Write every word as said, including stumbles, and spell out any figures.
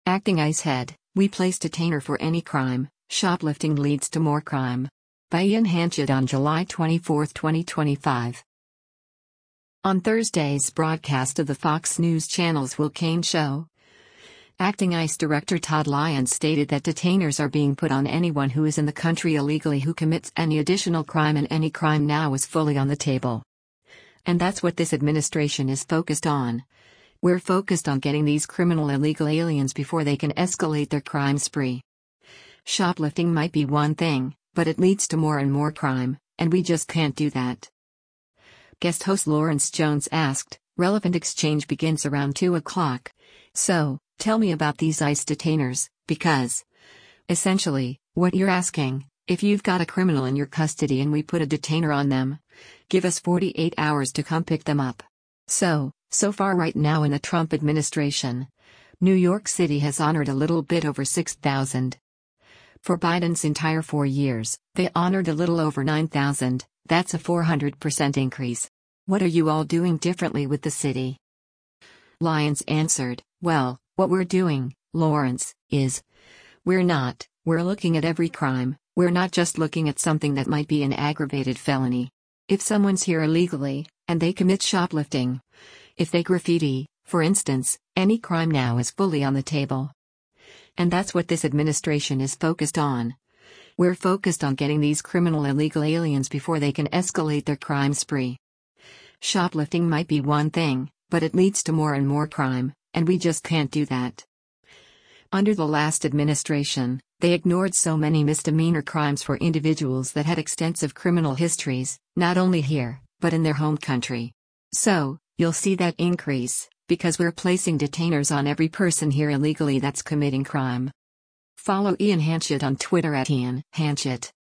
Acting ICE head, we place detainer for any crime, shoplifting leads to more crime. By Ian Hanchett on July twenty-fourth, twenty twenty-five. On Thursday's broadcast of the Fox News Channel's Will Cain Show, Acting ICE Director Todd Lyons stated that detainers are being put on anyone who is in the country illegally who commits any additional crime, and any crime now is fully on the table. And that's what this administration is focused on. We're focused on getting these criminal illegal aliens before they can escalate their crime spree. Shoplifting might be one thing, but it leads to more and more crime, and we just can't do that. Guest host Lawrence Jones asked, relevant exchange begins around two o'clock. So, tell me about these ICE detainers, because, essentially, what you're asking, if you've got a criminal in your custody and we put a detainer on them, give us forty-eight hours to come pick them up. So, so far right now in the Trump administration, New York City has honored a little bit over six thousand. For Biden's entire four years, they honored a little over nine thousand, that's a four hundred percent increase. What are you all doing differently with the city? Lyons answered, well, what we're doing, Lawrence, is, we're not, we're looking at every crime, we're not just looking at something that might be an aggravated felony. If someone's here illegally, and they commit shoplifting, if they graffiti, for instance, any crime now is fully on the table. And that's what this administration is focused on. We're focused on getting these criminal illegal aliens before they can escalate their crime spree. Shoplifting might be one thing, but it leads to more and more crime, and we just can't do that. Under the last administration, they ignored so many misdemeanor crimes for individuals that had extensive criminal histories, not only here, but in their home country. So, you'll see that increase, because we're placing detainers on every person here illegally that's committing crime. Follow Ian Hanchett on Twitter at Ian Hanchett.